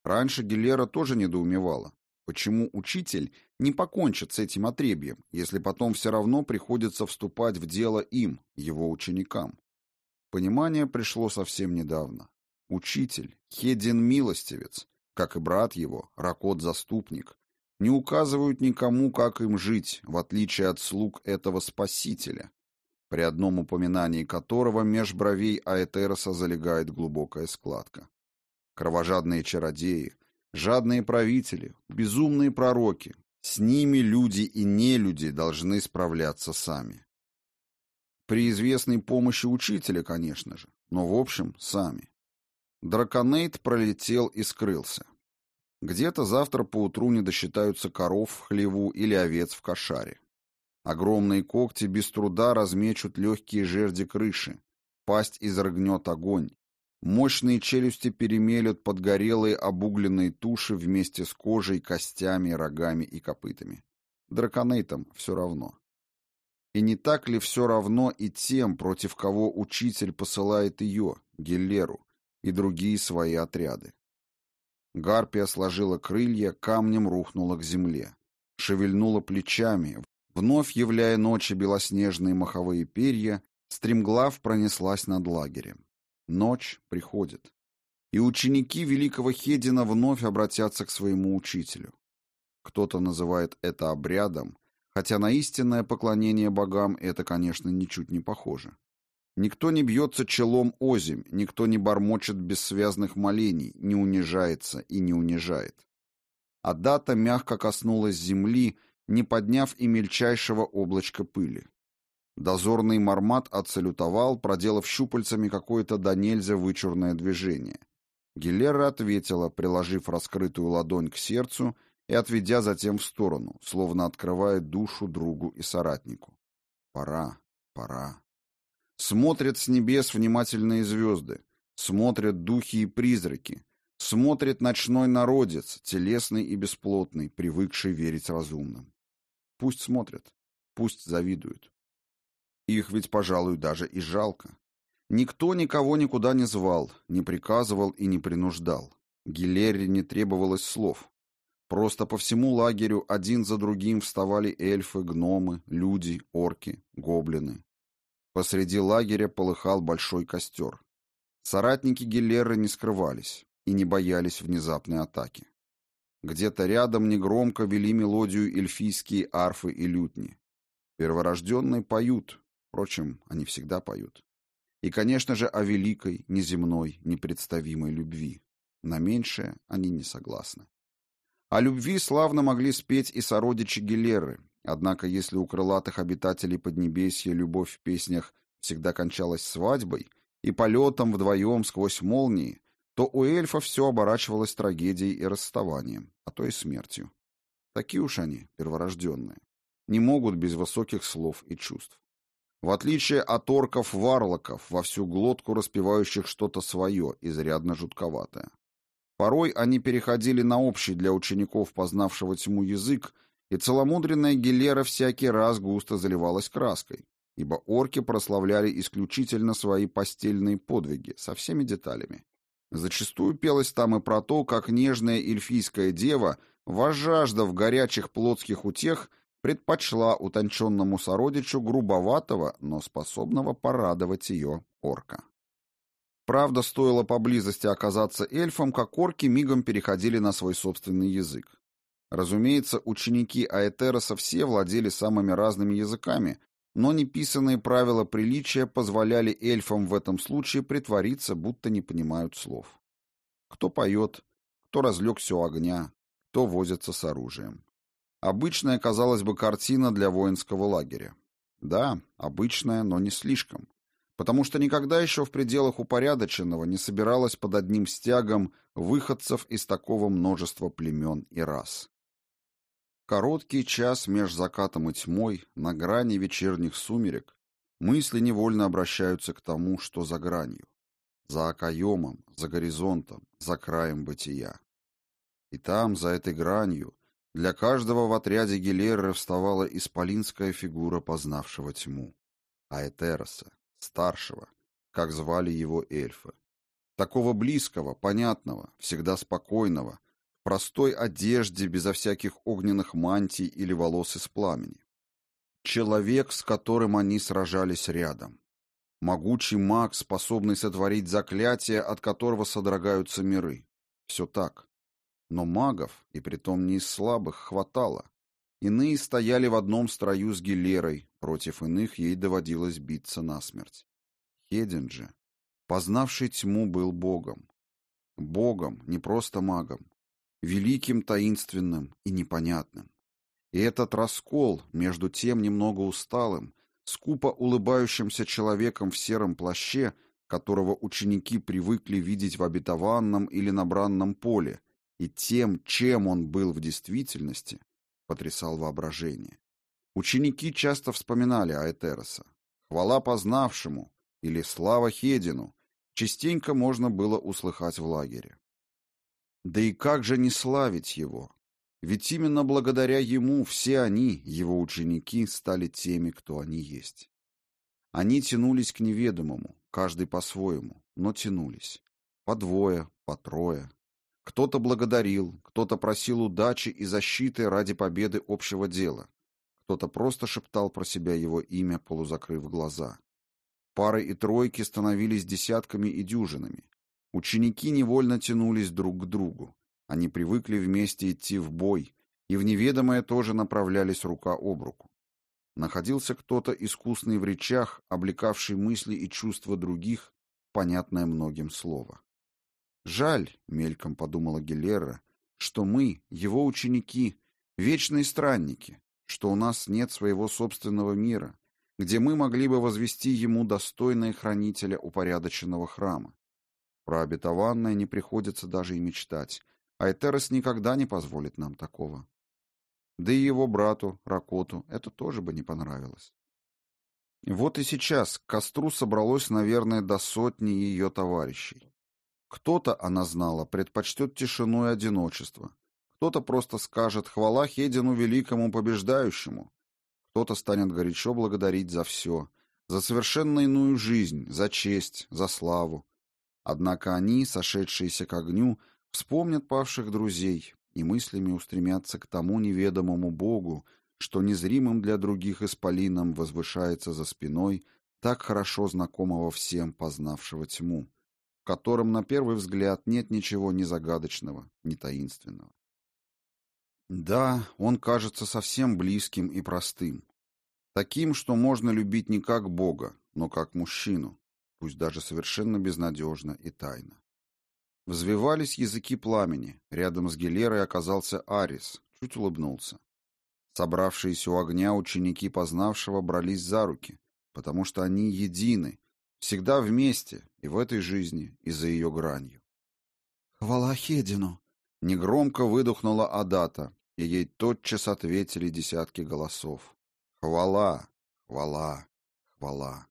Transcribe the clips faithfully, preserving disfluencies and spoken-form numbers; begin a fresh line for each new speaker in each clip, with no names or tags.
Раньше Гилера тоже недоумевала, почему учитель не покончит с этим отребьем, если потом все равно приходится вступать в дело им, его ученикам. Понимание пришло совсем недавно. Учитель, Хедин Милостивец, как и брат его, Ракот Заступник, не указывают никому, как им жить, в отличие от слуг этого Спасителя, при одном упоминании которого меж бровей Аэтероса залегает глубокая складка. Кровожадные чародеи, жадные правители, безумные пророки, с ними люди и нелюди должны справляться сами. При известной помощи учителя, конечно же, но в общем сами. Драконейт пролетел и скрылся. Где-то завтра поутру не досчитаются коров в хлеву или овец в кошаре. Огромные когти без труда размечут легкие жерди крыши, пасть изрыгнет огонь, мощные челюсти перемелют подгорелые обугленные туши вместе с кожей, костями, рогами и копытами. Драконейтам все равно. И не так ли все равно и тем, против кого учитель посылает ее, Гиллеру, и другие свои отряды? Гарпия сложила крылья, камнем рухнула к земле, шевельнула плечами, вновь являя ночи белоснежные маховые перья, стремглав пронеслась над лагерем. Ночь приходит, и ученики великого Хедина вновь обратятся к своему учителю. Кто-то называет это обрядом, хотя на истинное поклонение богам это, конечно, ничуть не похоже. Никто не бьется челом озимь, никто не бормочет бессвязных молений, не унижается и не унижает. Адата мягко коснулась земли, не подняв и мельчайшего облачка пыли. Дозорный Мармат отсалютовал, проделав щупальцами какое-то до нельзя вычурное движение. Гилера ответила, приложив раскрытую ладонь к сердцу и отведя затем в сторону, словно открывая душу другу и соратнику. Пора, пора. Смотрят с небес внимательные звезды, смотрят духи и призраки, смотрит ночной народец, телесный и бесплотный, привыкший верить разумным. Пусть смотрят, пусть завидуют. Их ведь, пожалуй, даже и жалко. Никто никого никуда не звал, не приказывал и не принуждал. Гилере не требовалось слов. Просто по всему лагерю один за другим вставали эльфы, гномы, люди, орки, гоблины. Посреди лагеря полыхал большой костер. Соратники Гилеры не скрывались и не боялись внезапной атаки. Где-то рядом негромко вели мелодию эльфийские арфы и лютни. Перворожденные поют, впрочем, они всегда поют. И, конечно же, о великой, неземной, непредставимой любви. На меньшее они не согласны. О любви славно могли спеть и сородичи Гилеры, однако если у крылатых обитателей Поднебесья любовь в песнях всегда кончалась свадьбой и полетом вдвоем сквозь молнии, то у эльфов все оборачивалось трагедией и расставанием, а то и смертью. Такие уж они, перворожденные, не могут без высоких слов и чувств. В отличие от орков-варлоков, во всю глотку распевающих что-то свое, изрядно жутковатое. Порой они переходили на общий для учеников, познавшего тьму, язык, и целомудренная Гилера всякий раз густо заливалась краской, ибо орки прославляли исключительно свои постельные подвиги со всеми деталями. Зачастую пелось там и про то, как нежная эльфийская дева, возжаждав горячих плотских утех, предпочла утонченному сородичу грубоватого, но способного порадовать ее орка. Правда, стоило поблизости оказаться эльфом, как орки мигом переходили на свой собственный язык. Разумеется, ученики Аэтероса все владели самыми разными языками, но неписанные правила приличия позволяли эльфам в этом случае притвориться, будто не понимают слов. Кто поет, кто разлегся у огня, кто возится с оружием. Обычная, казалось бы, картина для воинского лагеря. Да, обычная, но не слишком. Потому что никогда еще в пределах упорядоченного не собиралось под одним стягом выходцев из такого множества племен и рас. Короткий час меж закатом и тьмой, на грани вечерних сумерек, мысли невольно обращаются к тому, что за гранью. За окоемом, за горизонтом, за краем бытия. И там, за этой гранью, для каждого в отряде Гилеры вставала исполинская фигура познавшего тьму. Аэтероса, старшего, как звали его эльфы. Такого близкого, понятного, всегда спокойного, в простой одежде, безо всяких огненных мантий или волос из пламени. Человек, с которым они сражались рядом. Могучий маг, способный сотворить заклятие, от которого содрогаются миры. Все так. Но магов, и притом не из слабых, хватало. Иные стояли в одном строю с Гилерой, против иных ей доводилось биться насмерть. Хедин же, познавший тьму, был богом. Богом, не просто магом. Великим, таинственным и непонятным. И этот раскол между тем немного усталым, скупо улыбающимся человеком в сером плаще, которого ученики привыкли видеть в обетованном или на бранном поле, и тем, чем он был в действительности, потрясал воображение. Ученики часто вспоминали Аэтероса. Хвала познавшему или слава Хедину частенько можно было услыхать в лагере. Да и как же не славить его? Ведь именно благодаря ему все они, его ученики, стали теми, кто они есть. Они тянулись к неведомому, каждый по-своему, но тянулись. По двое, по трое. Кто-то благодарил, кто-то просил удачи и защиты ради победы общего дела. Кто-то просто шептал про себя его имя, полузакрыв глаза. Пары и тройки становились десятками и дюжинами. Ученики невольно тянулись друг к другу. Они привыкли вместе идти в бой, и в неведомое тоже направлялись рука об руку. Находился кто-то искусный в речах, облекавший мысли и чувства других, понятное многим слово. «Жаль», — мельком подумала Гилера, — «что мы, его ученики, вечные странники, что у нас нет своего собственного мира, где мы могли бы возвести ему достойное хранителя упорядоченного храма. Про обетованное не приходится даже и мечтать, а Этерос никогда не позволит нам такого. Да и его брату, Ракоту, это тоже бы не понравилось». Вот и сейчас к костру собралось, наверное, до сотни ее товарищей. Кто-то, она знала, предпочтет тишину и одиночество. Кто-то просто скажет «хвала Хедину великому побеждающему». Кто-то станет горячо благодарить за все, за совершенно иную жизнь, за честь, за славу. Однако они, сошедшиеся к огню, вспомнят павших друзей и мыслями устремятся к тому неведомому Богу, что незримым для других исполином возвышается за спиной так хорошо знакомого всем, познавшего тьму, в котором на первый взгляд нет ничего ни загадочного, ни таинственного. Да, он кажется совсем близким и простым. Таким, что можно любить не как Бога, но как мужчину, пусть даже совершенно безнадежно и тайно. Взвивались языки пламени. Рядом с Гилерой оказался Арис, чуть улыбнулся. Собравшиеся у огня ученики познавшего брались за руки, потому что они едины, всегда вместе, и в этой жизни, и за ее гранью. «Хвала Хедину!» — негромко выдохнула Адата, и ей тотчас ответили десятки голосов. «Хвала! Хвала! Хвала!»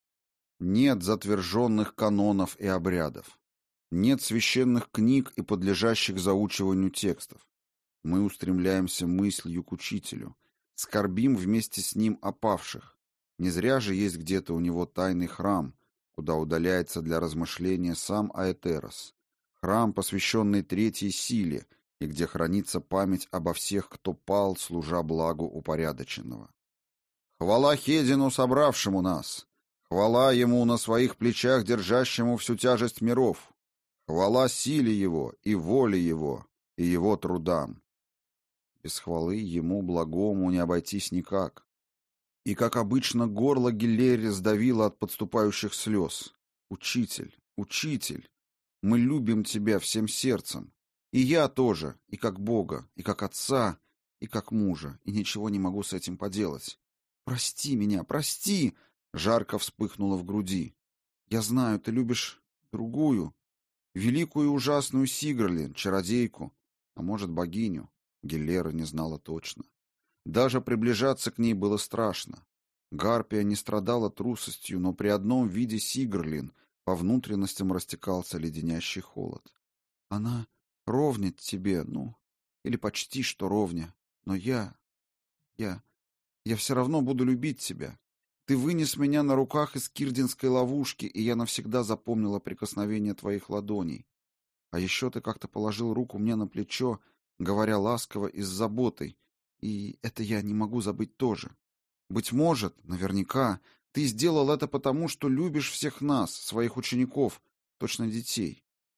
Нет затверженных канонов и обрядов. Нет священных книг и подлежащих заучиванию текстов. Мы устремляемся мыслью к учителю, скорбим вместе с ним о павших. Не зря же есть где-то у него тайный храм, куда удаляется для размышления сам Аэтерос. Храм, посвященный третьей силе, и где хранится память обо всех, кто пал, служа благу упорядоченного. Хвала Хедину, собравшему нас! Хвала ему на своих плечах, держащему всю тяжесть миров! Хвала силе его и воле его, и его трудам! Без хвалы ему, благому, не обойтись никак. И, как обычно, горло Гилери сдавило от подступающих слез. «Учитель, учитель, мы любим тебя всем сердцем. И я тоже, и как Бога, и как отца, и как мужа, и ничего не могу с этим поделать. Прости меня, прости!» Жарко вспыхнуло в груди. «Я знаю, ты любишь другую, великую и ужасную Сигрлин, чародейку, а может, богиню». Гилера не знала точно. Даже приближаться к ней было страшно. Гарпия не страдала трусостью, но при одном виде Сигрлин по внутренностям растекался леденящий холод. «Она ровнит тебе, ну, или почти что ровня, но я, я, я все равно буду любить тебя. Ты вынес меня на руках из кирдинской ловушки, и я навсегда запомнила прикосновение твоих ладоней. А еще ты как-то положил руку мне на плечо, говоря ласково и с заботой, и это я не могу забыть тоже. Быть может, наверняка, ты сделал это потому, что любишь всех нас, своих учеников, точно детей.